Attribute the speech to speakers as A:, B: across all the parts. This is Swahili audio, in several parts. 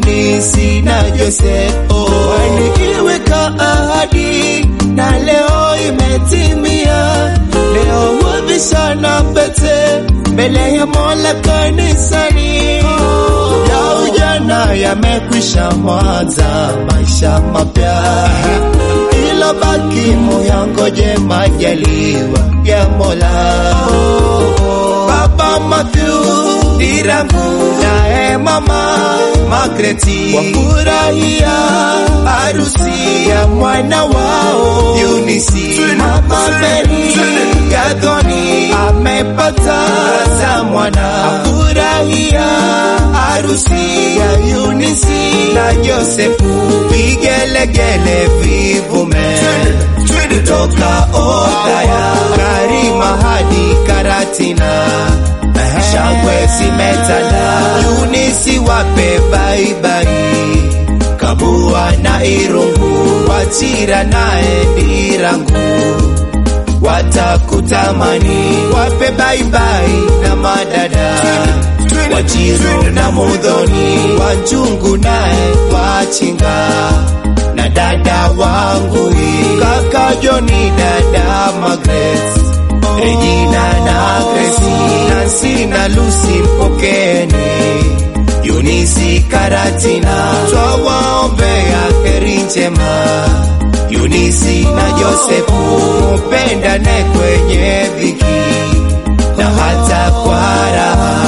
A: Eunice na Joseph. Waliweka ahadi na leo imetimia. Leo wavishana pete mbele ya Mola kanisani. Ya ujana yamekwisha mwanza maisha mapya. Ila baki moyo ngoje majaliwa ya Mola. Baba Matthew Dirangu nae mama Magreti wafurahia harusi ya mwana wao Eunice. Mama Mary Gathoni amepata za mwana. Afurahia harusi ya Eunice na Josefu. Vigelegele vivume kutoka Othaya, Karima hadi Karatina. Shangwe zimetanda, Eunice wape bye bye. Kabua na Irungu, Wachira nae Ndirangu watakutamani. Wape bye bye na madada, Wachiru na Mudhoni, Wanjungu nae Wachinga na dada wangu kaka Johnny, dada Margaret, Regina na Gracie, Nancy na Lucy mpokeni. Eunice Karatina twawaombea heri njema. Eunice na Josefu mpendane kwenye dhiki na hata kwa raha.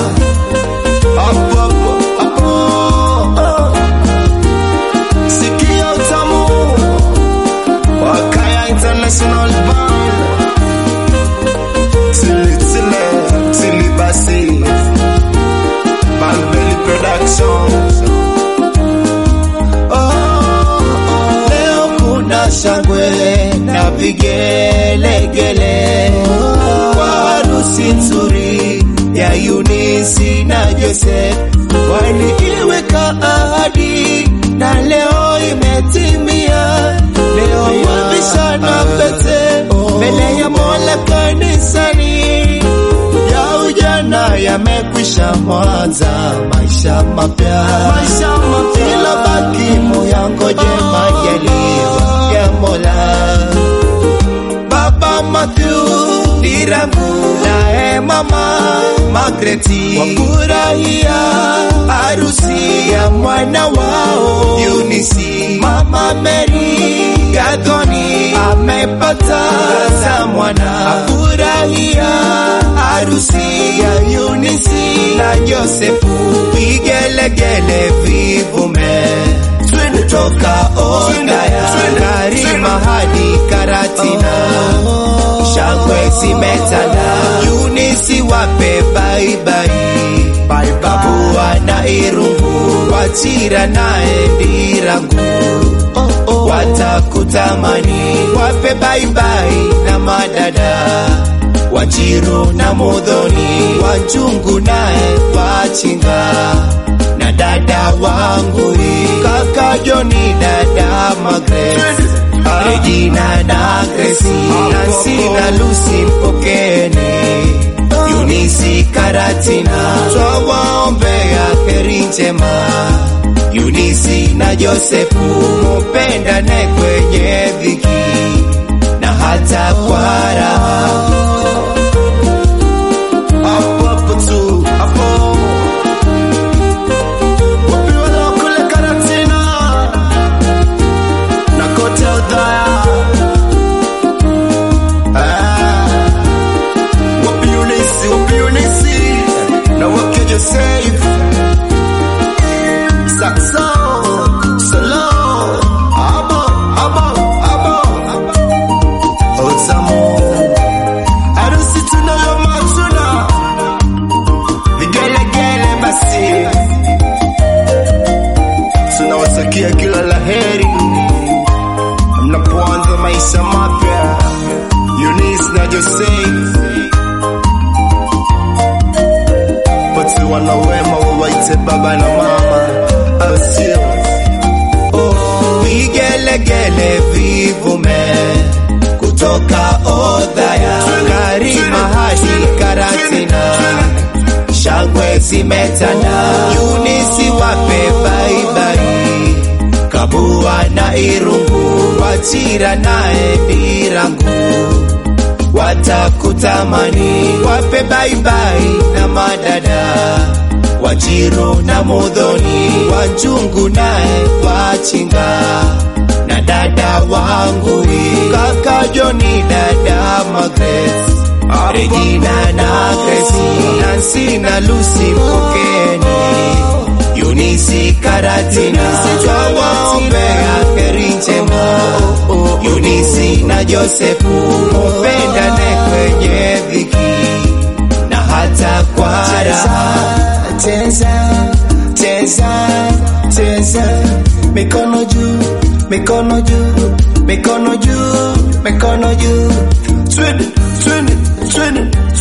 A: Sikia utamu Wakaya International Band, Tili Basi, Balbeli Productions. Leo kuna shangwe na vigelegele kwa harusi nzuri ya Eunice na Joseph. Waliweka ahadi na leo imetimia. Leo wavishana pete mbele ya Mola kanisani. Ya ujana yamekwisha mwanza maisha mapya. Ila baki moyo ngoje majaliwa ya Mola. Baba Matthew Dirangu nae mama Magreti wafurahia harusi ya mwana wao Eunice. Mama Mary Gathoni amepata za mwana. Afurahia harusi ya Eunice na Josefu. Vigelegele vivume kutoka Othaya, Karima hadi Karatina. Shangwe zimetanda, Eunice wape bye bye. Kabua na Irungu, Wachira nae Ndirangu watakutamani. Wape bye bye na madada, Wachiru na Mudhoni, Wanjungu nae Wachinga na dada wangu kaka Johnny, dada Margaret, Regina na Gracie, Nancy na Lucy mpokeni. Eunice Karatina twawaombea heri njema. Eunice na Josefu mpendane kwenye dhiki na hata kwa raha. Kila laheri mnapoanza maisha mapya. Eunice na Joseph wote wana wema, wawaite baba na mama, au sio? Vigelegele vivume kutoka Othaya, Karima hadi Karatina. Shangwe zimetanda, Eunice wape bye bye. Babua na Irungu, Wachira na Edirangu, watakutamani. Wape bye-bye na madada, Wajiru na Mudhoni, Wanjungu na Wachinga, na dada wangu kaka Joni, dada Margaret, Regina na Gracie, Nancy na Lucy Mokeni, Eunice Karatina, twawaombea heri njema. Eunice na Josefu, mpendane kwenye dhiki na hata kwa raha. Cheza, cheza, cheza, mikono juu, mikono juu, mikono juu, mikono juu. Swing it, swing it, swing it,